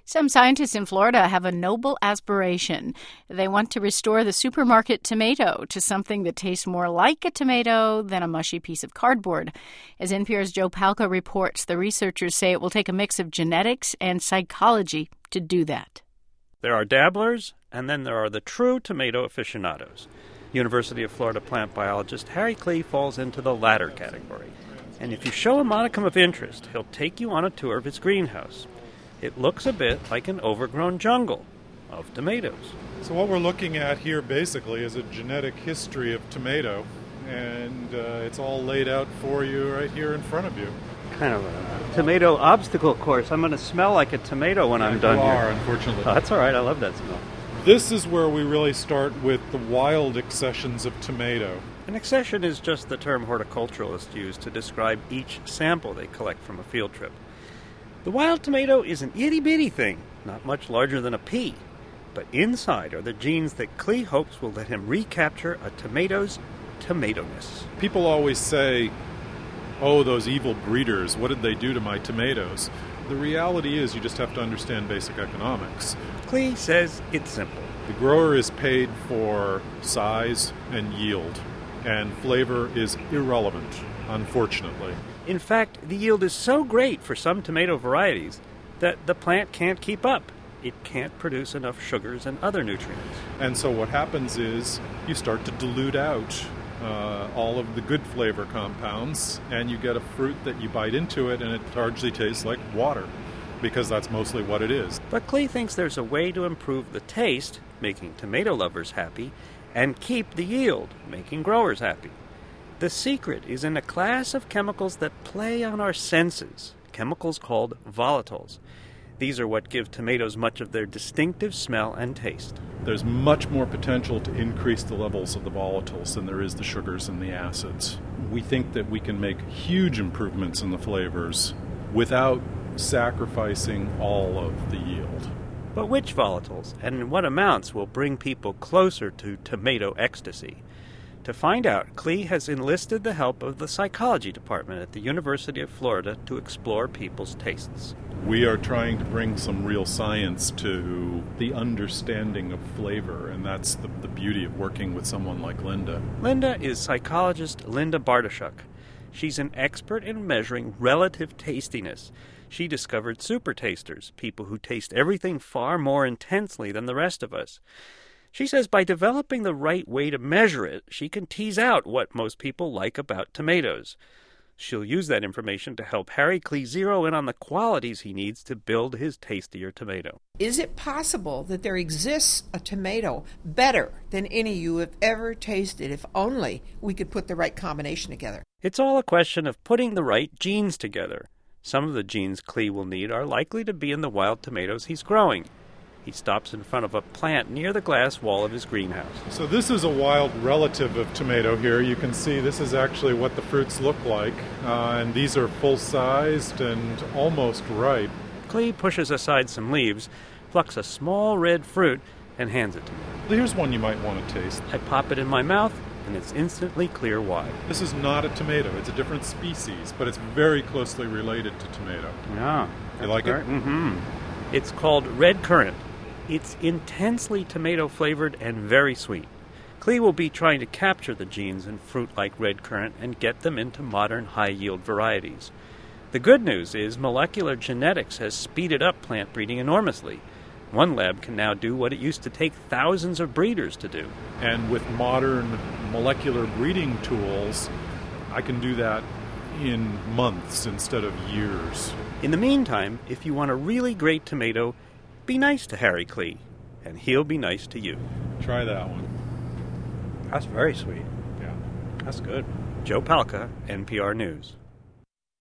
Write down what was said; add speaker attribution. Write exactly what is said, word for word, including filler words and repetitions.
Speaker 1: Some scientists in Florida have a noble aspiration. They want to restore the supermarket tomato to something that tastes more like a tomato than a mushy piece of cardboard. As N P R's Joe Palca reports, the researchers say it will take a mix of genetics and psychology to do that.
Speaker 2: There are dabblers, and then there are the true tomato aficionados. University of Florida plant biologist Harry Klee falls into the latter category. And if you show a modicum of interest, he'll take you on a tour of his greenhouse. It looks a bit like an overgrown jungle of tomatoes.
Speaker 3: So what we're looking at here basically is a genetic history of tomato, and uh, it's all laid out for you right here in front of you.
Speaker 2: Kind of a tomato obstacle course. I'm going to smell like a tomato when
Speaker 3: yeah,
Speaker 2: I'm done
Speaker 3: you
Speaker 2: here.
Speaker 3: are, unfortunately.
Speaker 2: Oh, that's all right. I love that smell.
Speaker 3: This is where we really start with the wild accessions of tomato.
Speaker 2: An accession is just the term horticulturalists use to describe each sample they collect from a field trip. The wild tomato is an itty-bitty thing, not much larger than a pea. But inside are the genes that Klee hopes will let him recapture a tomato's tomato-ness.
Speaker 3: People always say, oh, those evil breeders, what did they do to my tomatoes? The reality is you just have to understand basic economics.
Speaker 2: Klee says it's simple.
Speaker 3: The grower is paid for size and yield, and flavor is irrelevant, unfortunately.
Speaker 2: In fact, the yield is so great for some tomato varieties that the plant can't keep up. It can't produce enough sugars and other nutrients.
Speaker 3: And so what happens is you start to dilute out uh, all of the good flavor compounds, and you get a fruit that you bite into it and it largely tastes like water, because that's mostly what it is.
Speaker 2: But Klee thinks there's a way to improve the taste, making tomato lovers happy, and keep the yield, making growers happy. The secret is in a class of chemicals that play on our senses, chemicals called volatiles. These are what give tomatoes much of their distinctive smell and taste.
Speaker 3: There's much more potential to increase the levels of the volatiles than there is the sugars and the acids. We think that we can make huge improvements in the flavors without sacrificing all of the yield.
Speaker 2: But which volatiles and in what amounts will bring people closer to tomato ecstasy? To find out, Klee has enlisted the help of the psychology department at the University of Florida to explore people's tastes.
Speaker 3: We are trying to bring some real science to the understanding of flavor, and that's the, the beauty of working with someone like Linda.
Speaker 2: Linda is psychologist Linda Bartoshuk. She's an expert in measuring relative tastiness. She discovered super tasters, people who taste everything far more intensely than the rest of us. She says by developing the right way to measure it, she can tease out what most people like about tomatoes. She'll use that information to help Harry Klee zero in on the qualities he needs to build his tastier tomato.
Speaker 4: Is it possible that there exists a tomato better than any you have ever tasted if only we could put the right combination together?
Speaker 2: It's all a question of putting the right genes together. Some of the genes Klee will need are likely to be in the wild tomatoes he's growing. He stops in front of a plant near the glass wall of his greenhouse.
Speaker 3: So this is a wild relative of tomato here. You can see this is actually what the fruits look like, uh, and these are full-sized and almost ripe.
Speaker 2: Klee pushes aside some leaves, plucks a small red fruit, and hands it to me.
Speaker 3: Here's one you might want to taste.
Speaker 2: I pop it in my mouth, and it's instantly clear why.
Speaker 3: This is not a tomato. It's a different species, but it's very closely related to tomato.
Speaker 2: Yeah.
Speaker 3: You like it?
Speaker 2: Mm-hmm. It's called red currant. It's intensely tomato-flavored and very sweet. Klee will be trying to capture the genes in fruit like red currant and get them into modern high-yield varieties. The good news is molecular genetics has speeded up plant breeding enormously. One lab can now do what it used to take thousands of breeders to do.
Speaker 3: And with modern molecular breeding tools, I can do that in months instead of years.
Speaker 2: In the meantime, if you want a really great tomato, be nice to Harry Klee, and he'll be nice to you.
Speaker 3: Try that one.
Speaker 2: That's very sweet.
Speaker 3: Yeah.
Speaker 2: That's good. Joe Palca, N P R News.